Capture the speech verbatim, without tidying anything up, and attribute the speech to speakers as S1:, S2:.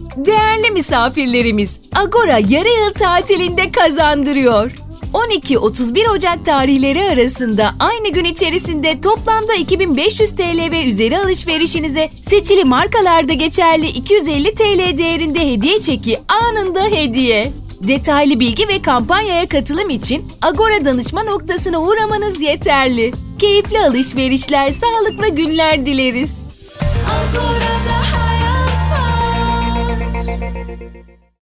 S1: Değerli misafirlerimiz, Agora yarı yıl tatilinde kazandırıyor. on iki otuz bir Ocak tarihleri arasında aynı gün içerisinde toplamda iki bin beş yüz TL ve üzeri alışverişinize seçili markalarda geçerli iki yüz elli TL değerinde hediye çeki anında hediye. Detaylı bilgi ve kampanyaya katılım için Agora danışma noktasına uğramanız yeterli. Keyifli alışverişler, sağlıklı günler dileriz. Agora'da hayat var.